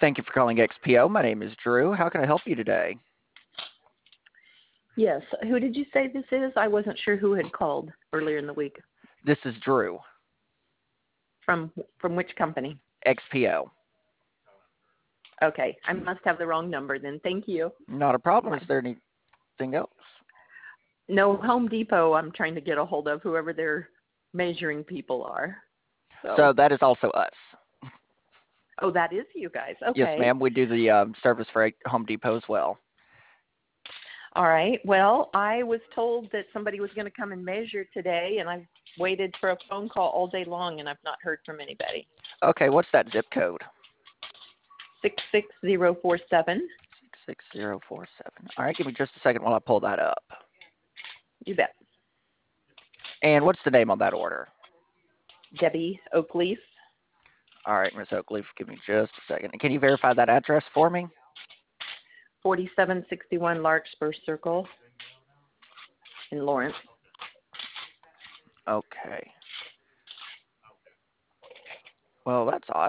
Thank you for calling XPO. My name is Drew. How can I help you today? Yes. Who did you say this is? I wasn't sure who had called earlier in the week. This is Drew, From which company? XPO. Okay. I must have the wrong number then. Thank you. Not a problem. Bye. Is there anything else? No, Home Depot I'm trying to get a hold of, whoever their measuring people are. So So, that is also us. oh, that is you guys. Yes, Okay. ma'am. We do the service for Home Depot as well. All right. Well, I was told that somebody was going to come and measure today, and I've waited for a phone call all day long, and I've not heard from anybody. Okay, what's that zip code? 66047. 66047. All right, give me just a second while I pull that up. You bet. And what's the name on that order? Debbie Oakleaf. All right, Miss Oakleaf, give me just a second. And can you verify that address for me? 4761 Larkspur Circle in Lawrence. Okay. Well, that's odd.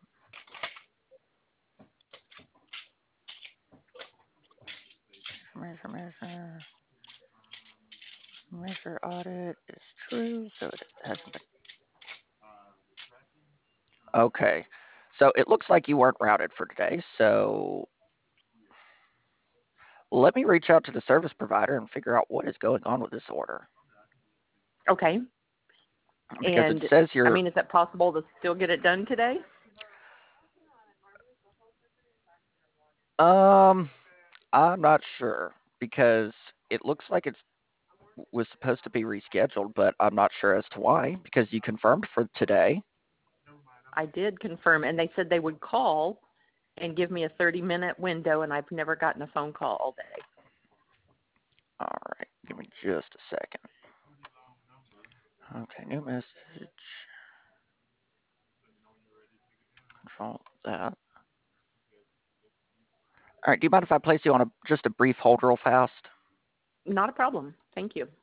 Measure audit is true, so it hasn't been. Okay. So it looks like you weren't routed for today, so let me reach out to the service provider and figure out what is going on with this order. Okay. Because it And, says you're, is it possible to still get it done today? I'm not sure because it looks like it was supposed to be rescheduled, but I'm not sure as to why because you confirmed for today. I did confirm, and they said they would call and give me a 30-minute window, and I've never gotten a phone call all day. All right, give me just a second. Okay, new message. Control that. All right, do you mind if I place you on just a brief hold real fast? Not a problem. Thank you.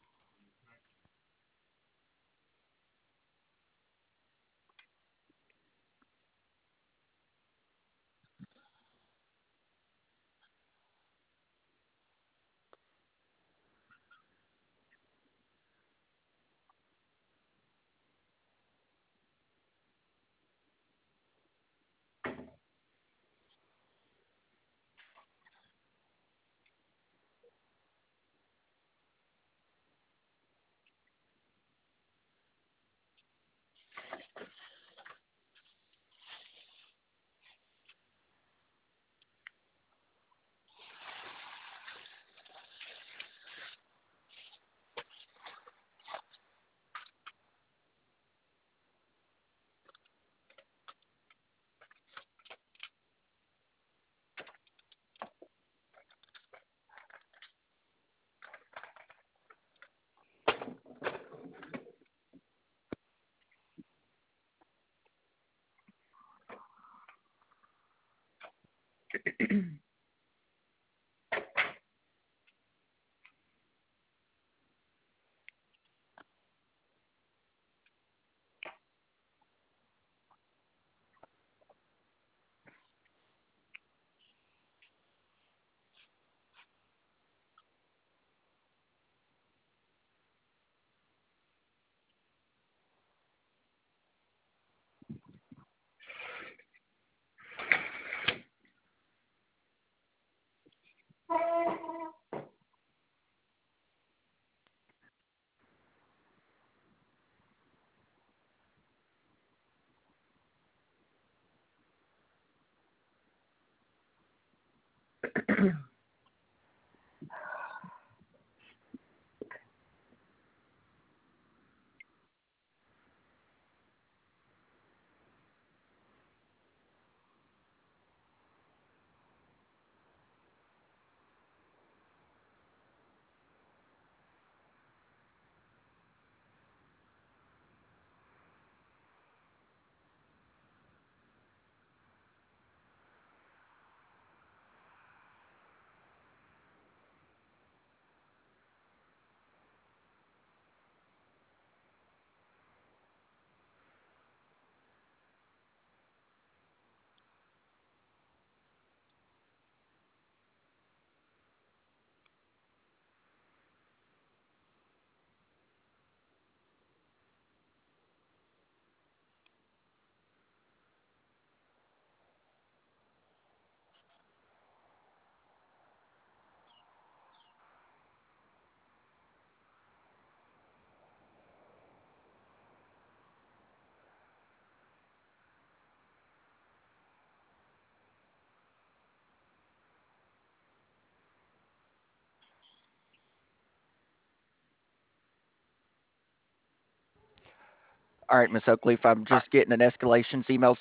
All right, Miss Oakleaf, I'm All just getting an escalations email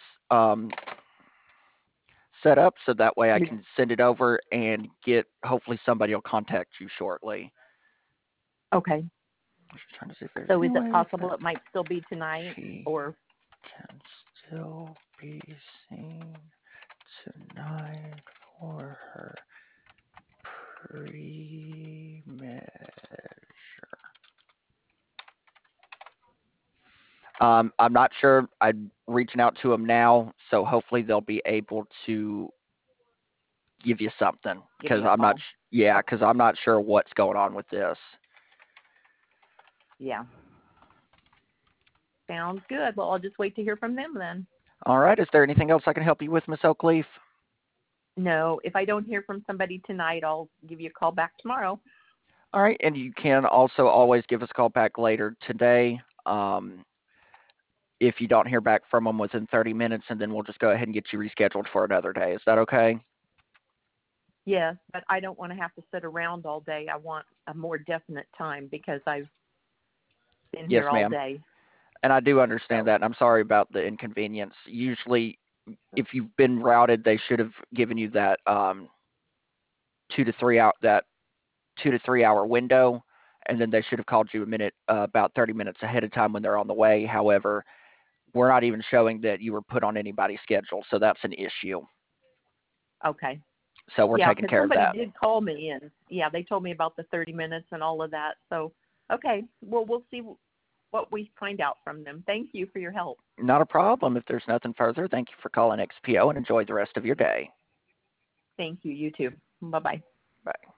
set up so that way I right. can send it over and get hopefully somebody will contact you shortly. Okay. I'm just trying to see if there's So any is it way possible that it might still be tonight, she or can still be seen tonight for her pre-measure. I'm not sure. I'm reaching out to them now, so hopefully they'll be able to give you something give me because a I'm not. call? Yeah, Okay. because I'm not sure what's going on with this. Yeah. Sounds good. Well, I'll just wait to hear from them then. All right. Is there anything else I can help you with, Miss Oakleaf? No, if I don't hear from somebody tonight, I'll give you a call back tomorrow. All right, and you can also always give us a call back later today. If you don't hear back from them within 30 minutes, and then we'll just go ahead and get you rescheduled for another day. Is that okay? Yes, but I don't want to have to sit around all day. I want a more definite time because I've been here Yes, all ma'am. day. And I do understand So, that, and I'm sorry about the inconvenience. Usually, if you've been routed, they should have given you that 2 to 3 hour window, and then they should have called you about 30 minutes ahead of time when they're on the way. However, we're not even showing that you were put on anybody's schedule, so that's an issue. okay. So we're Yeah, taking because care of somebody that. did call me, and yeah, they told me about the 30 minutes and all of that. So, okay. Well, we'll see what we find out from them. Thank you for your help. Not a problem. If there's nothing further, thank you for calling XPO and enjoy the rest of your day. Thank you. You too. Bye bye. Bye.